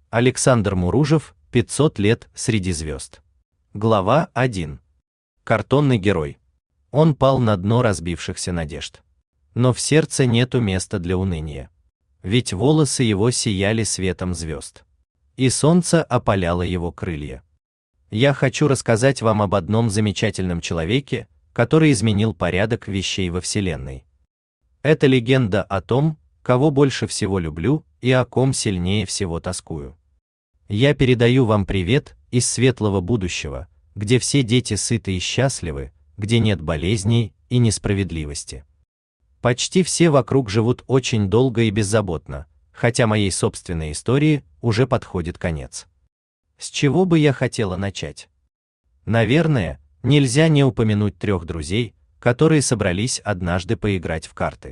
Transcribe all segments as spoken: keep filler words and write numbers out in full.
Александр Муружев, пятьсот лет среди звезд. Глава один. Картонный герой. Он пал на дно разбившихся надежд. Но в сердце нету места для уныния. Ведь волосы его сияли светом звезд. И солнце опаляло его крылья. Я хочу рассказать вам об одном замечательном человеке, который изменил порядок вещей во Вселенной. Это легенда о том, кого больше всего люблю и о ком сильнее всего тоскую. Я передаю вам привет из светлого будущего, где все дети сыты и счастливы, где нет болезней и несправедливости. Почти все вокруг живут очень долго и беззаботно, хотя моей собственной истории уже подходит конец. С чего бы я хотела начать? Наверное, нельзя не упомянуть трех друзей, которые собрались однажды поиграть в карты.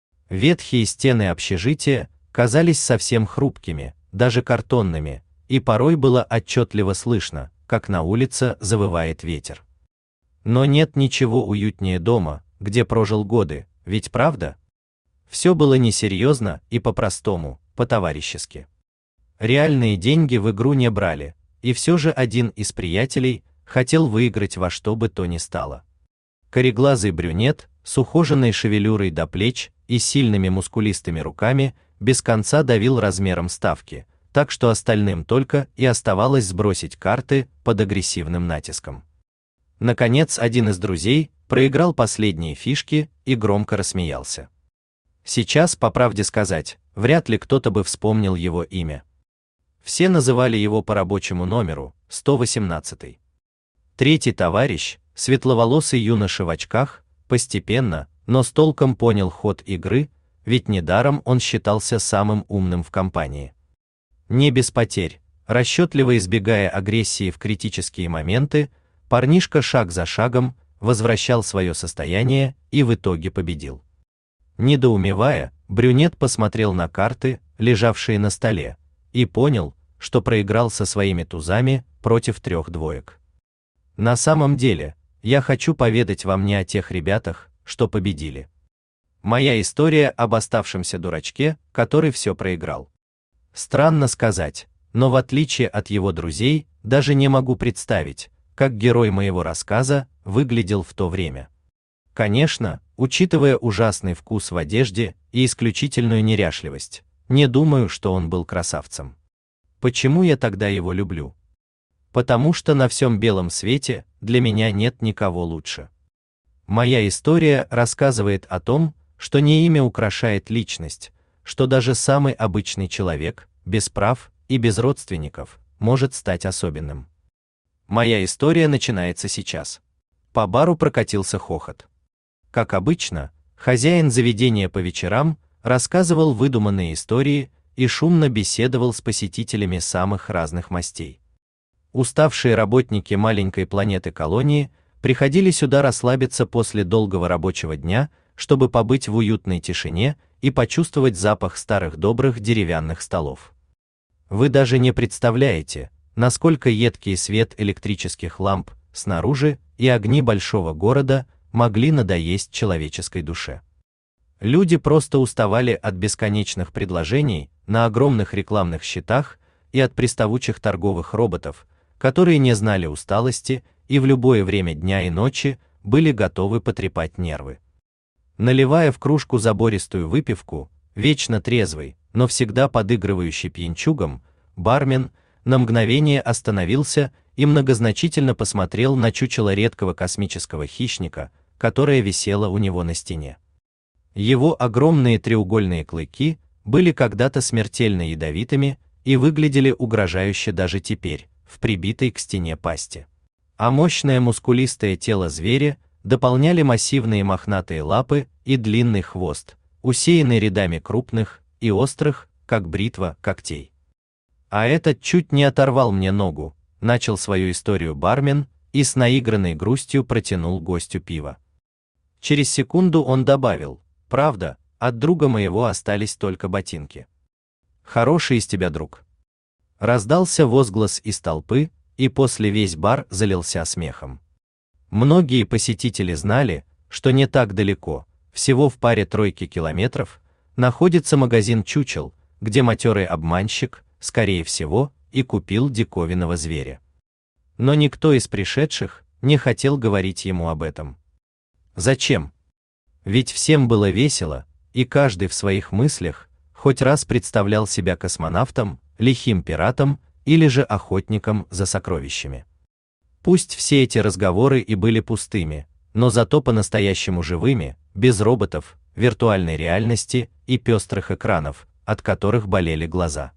Ветхие стены общежития казались совсем хрупкими, даже картонными, и порой было отчетливо слышно, как на улице завывает ветер. Но нет ничего уютнее дома, где прожил годы, ведь правда? Все было несерьезно и по-простому, по-товарищески. Реальные деньги в игру не брали, и все же один из приятелей хотел выиграть во что бы то ни стало. Кореглазый брюнет, с ухоженной шевелюрой до плеч и сильными мускулистыми руками, без конца давил размером ставки, так что остальным только и оставалось сбросить карты под агрессивным натиском. Наконец, один из друзей проиграл последние фишки и громко рассмеялся. Сейчас, по правде сказать, вряд ли кто-то бы вспомнил его имя. Все называли его по рабочему номеру, сто восемнадцатый. Третий товарищ, светловолосый юноша в очках, постепенно, но с толком понял ход игры, ведь недаром он считался самым умным в компании. Не без потерь, расчетливо избегая агрессии в критические моменты, парнишка шаг за шагом возвращал свое состояние и в итоге победил. Недоумевая, брюнет посмотрел на карты, лежавшие на столе, и понял, что проиграл со своими тузами против трех двоек. На самом деле, я хочу поведать вам не о тех ребятах, что победили. Моя история об оставшемся дурачке, который все проиграл. Странно сказать, но в отличие от его друзей, даже не могу представить, как герой моего рассказа выглядел в то время. Конечно, учитывая ужасный вкус в одежде и исключительную неряшливость, не думаю, что он был красавцем. Почему я тогда его люблю? Потому что на всем белом свете для меня нет никого лучше. Моя история рассказывает о том, что не имя украшает личность, что даже самый обычный человек, без прав и без родственников, может стать особенным. Моя история начинается сейчас. По бару прокатился хохот. Как обычно, хозяин заведения по вечерам рассказывал выдуманные истории и шумно беседовал с посетителями самых разных мастей. Уставшие работники маленькой планеты-колонии приходили сюда расслабиться после долгого рабочего дня, чтобы побыть в уютной тишине и почувствовать запах старых добрых деревянных столов. Вы даже не представляете, насколько едкий свет электрических ламп снаружи и огни большого города могли надоесть человеческой душе. Люди просто уставали от бесконечных предложений на огромных рекламных щитах и от приставучих торговых роботов, которые не знали усталости и в любое время дня и ночи были готовы потрепать нервы. Наливая в кружку забористую выпивку, вечно трезвый, но всегда подыгрывающий пьянчугам, бармен на мгновение остановился и многозначительно посмотрел на чучело редкого космического хищника, которое висело у него на стене. Его огромные треугольные клыки были когда-то смертельно ядовитыми и выглядели угрожающе даже теперь, в прибитой к стене пасти. А мощное мускулистое тело зверя дополняли массивные мохнатые лапы и длинный хвост, усеянный рядами крупных и острых, как бритва, когтей. А этот чуть не оторвал мне ногу, начал свою историю бармен и с наигранной грустью протянул гостю пиво. Через секунду он добавил: «Правда, от друга моего остались только ботинки». «Хороший из тебя друг». Раздался возглас из толпы, и после весь бар залился смехом. Многие посетители знали, что не так далеко, всего в паре тройки километров, находится магазин чучел, где матерый обманщик скорее всего, и купил диковинного зверя. Но никто из пришедших не хотел говорить ему об этом. Зачем? Ведь всем было весело, и каждый в своих мыслях хоть раз представлял себя космонавтом, лихим пиратом или же охотником за сокровищами. Пусть все эти разговоры и были пустыми, но зато по-настоящему живыми, без роботов, виртуальной реальности и пестрых экранов, от которых болели глаза.